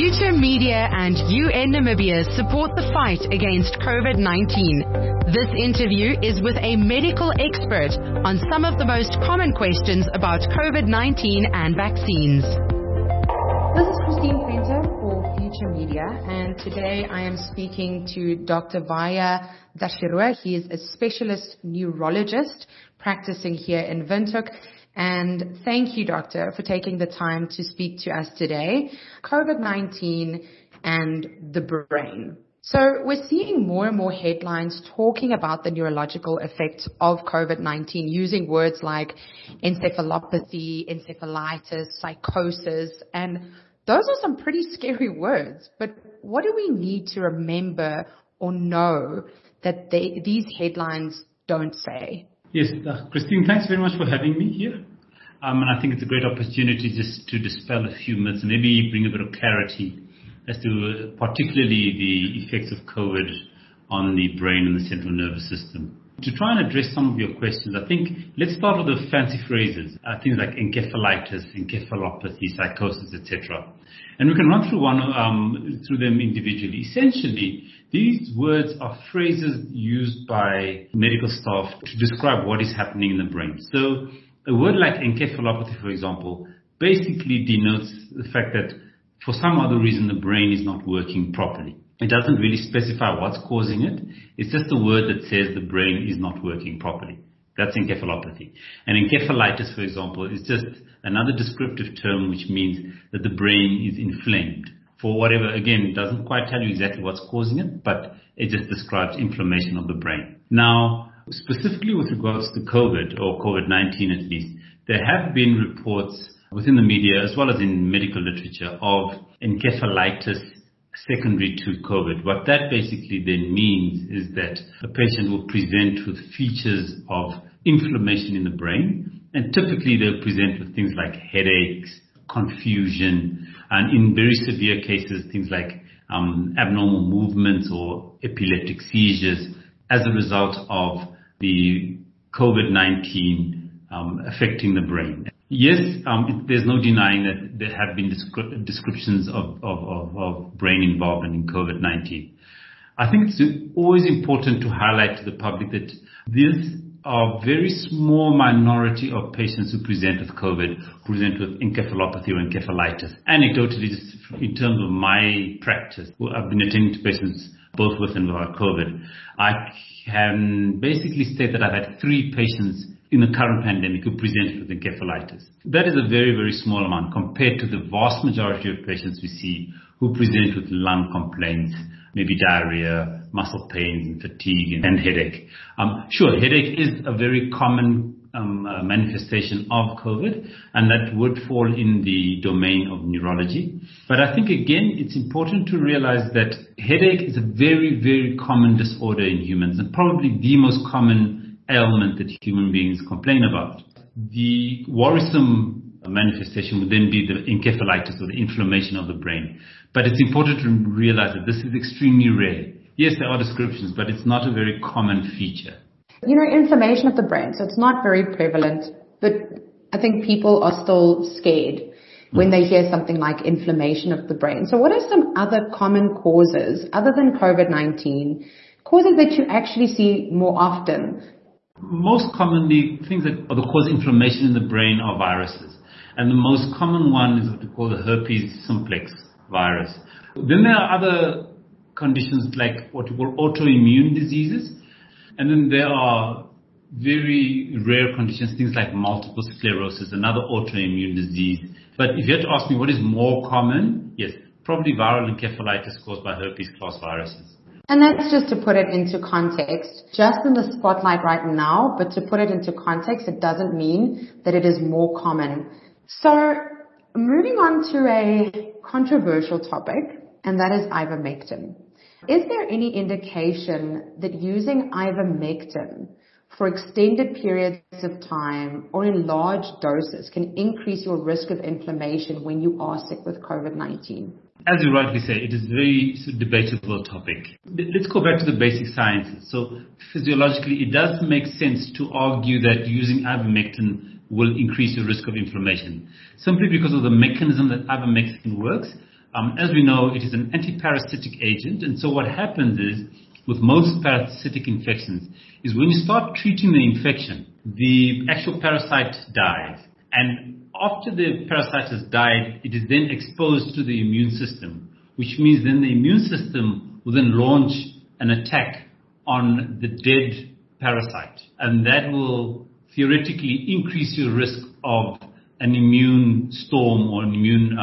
Future Media and UN Namibia support the fight against COVID-19. This interview is with a medical expert on some of the most common questions about COVID-19 and vaccines. This is Christine Painter for Future Media, and today I am speaking to Dr. Vaya Dashirua. He is a specialist neurologist practicing here in Windhoek. And thank you, Doctor, for taking the time to speak to us today. COVID-19 and the brain. So we're seeing more and more headlines talking about the neurological effects of COVID-19 using words like encephalopathy, encephalitis, psychosis, and those are some pretty scary words. But what do we need to remember or know that these headlines don't say? Yes, Christine, thanks very much for having me here. And I think it's a great opportunity just to dispel a few myths and maybe bring a bit of clarity as to particularly the effects of COVID on the brain and the central nervous system. To try and address some of your questions, I think let's start with the fancy phrases, things like encephalitis, encephalopathy, psychosis, etc. And we can run through through them individually. Essentially, these words are phrases used by medical staff to describe what is happening in the brain. So a word like encephalopathy, for example, basically denotes the fact that for some other reason the brain is not working properly. It doesn't really specify what's causing it. It's just a word that says the brain is not working properly. That's encephalopathy. And encephalitis, for example, is just another descriptive term which means that the brain is inflamed. For whatever, again, it doesn't quite tell you exactly what's causing it, but it just describes inflammation of the brain. Now, specifically with regards to COVID, or COVID-19 at least, there have been reports within the media as well as in medical literature of encephalitis secondary to COVID. What that basically then means is that a patient will present with features of inflammation in the brain, and typically they'll present with things like headaches, confusion, and in very severe cases, things like abnormal movements or epileptic seizures as a result of the COVID-19 affecting the brain. Yes, there's no denying that there have been descriptions of brain involvement in COVID-19. I think it's always important to highlight to the public that these are a very small minority of patients who present with COVID, who present with encephalopathy or encephalitis. Anecdotally, just in terms of my practice, I've been attending to patients both with and without COVID. I can basically state that I've had 3 patients in the current pandemic who presented with encephalitis. That is a very, very small amount compared to the vast majority of patients we see who present with lung complaints, maybe diarrhea, muscle pains and fatigue and headache. Sure, headache is a very common manifestation of COVID, and that would fall in the domain of neurology. But I think, again, it's important to realize that headache is a very, very common disorder in humans and probably the most common ailment that human beings complain about. The worrisome manifestation would then be the encephalitis or the inflammation of the brain. But it's important to realize that this is extremely rare. Yes, there are descriptions, but it's not a very common feature. You know, inflammation of the brain, so it's not very prevalent, but I think people are still scared when they hear something like inflammation of the brain. So what are some other common causes, other than COVID-19, causes that you actually see more often? Most commonly, things that cause inflammation in the brain are viruses. And the most common one is what we call the herpes simplex virus. Then there are other conditions like what we call autoimmune diseases. And then there are very rare conditions, things like multiple sclerosis, another autoimmune disease. But if you had to ask me what is more common, yes, probably viral encephalitis caused by herpes class viruses. And that's just to put it into context, just in the spotlight right now, but to put it into context, it doesn't mean that it is more common. So moving on to a controversial topic, and that is ivermectin. Is there any indication that using ivermectin for extended periods of time or in large doses can increase your risk of inflammation when you are sick with COVID-19? As you rightly say, it is a very debatable topic. Let's go back to the basic sciences. So physiologically, it does make sense to argue that using ivermectin will increase your risk of inflammation, simply because of the mechanism that ivermectin works. As we know, it is an antiparasitic agent, and so what happens is, with most parasitic infections, is when you start treating the infection, the actual parasite dies. And after the parasite has died, it is then exposed to the immune system, which means then the immune system will then launch an attack on the dead parasite. And that will theoretically increase your risk of an immune storm or an immune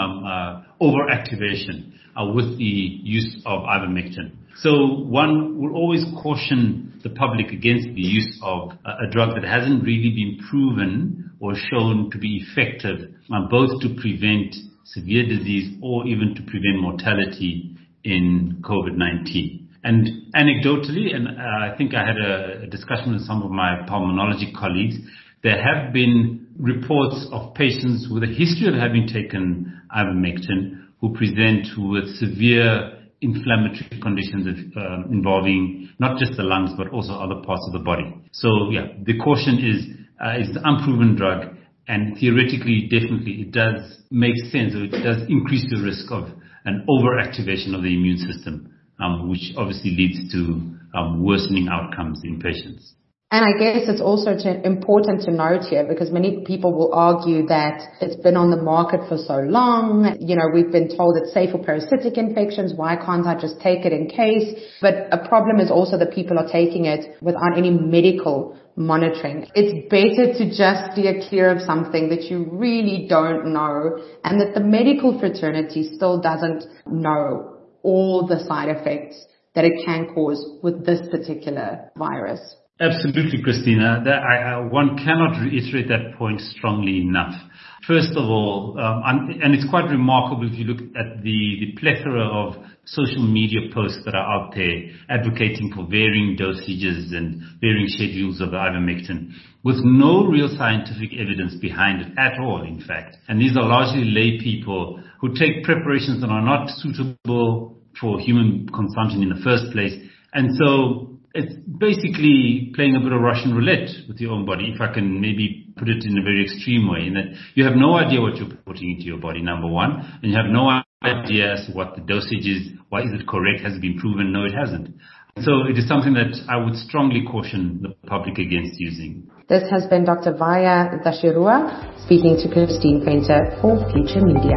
overactivation with the use of ivermectin. So one will always caution the public against the use of a drug that hasn't really been proven or shown to be effective, both to prevent severe disease or even to prevent mortality in COVID-19. And anecdotally, and I think I had a discussion with some of my pulmonology colleagues, there have been reports of patients with a history of having taken ivermectin who present with severe inflammatory conditions involving not just the lungs but also other parts of the body. So yeah, the caution is it's an unproven drug, and theoretically, definitely, it does make sense, or it does increase the risk of an overactivation of the immune system, which obviously leads to worsening outcomes in patients. And I guess it's also important to note here, because many people will argue that it's been on the market for so long. You know, we've been told it's safe for parasitic infections. Why can't I just take it in case? But a problem is also that people are taking it without any medical monitoring. It's better to just steer clear of something that you really don't know, and that the medical fraternity still doesn't know all the side effects that it can cause with this particular virus. Absolutely, Christina. One cannot reiterate that point strongly enough. First of all, and it's quite remarkable if you look at the plethora of social media posts that are out there advocating for varying dosages and varying schedules of ivermectin, with no real scientific evidence behind it at all, in fact. And these are largely lay people who take preparations that are not suitable for human consumption in the first place. And so it's basically playing a bit of Russian roulette with your own body, if I can maybe put it in a very extreme way, in that you have no idea what you're putting into your body, number one, and you have no idea as to what the dosage is. Why is it correct? Has it been proven? No, it hasn't. So it is something that I would strongly caution the public against using. This has been Dr. Vaya Dashirua speaking to Christine Venter for Future Media.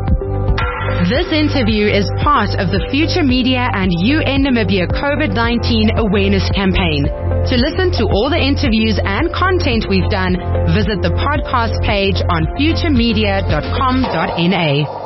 This interview is part of the Future Media and UN Namibia COVID-19 awareness campaign. To listen to all the interviews and content we've done, visit the podcast page on futuremedia.com.na.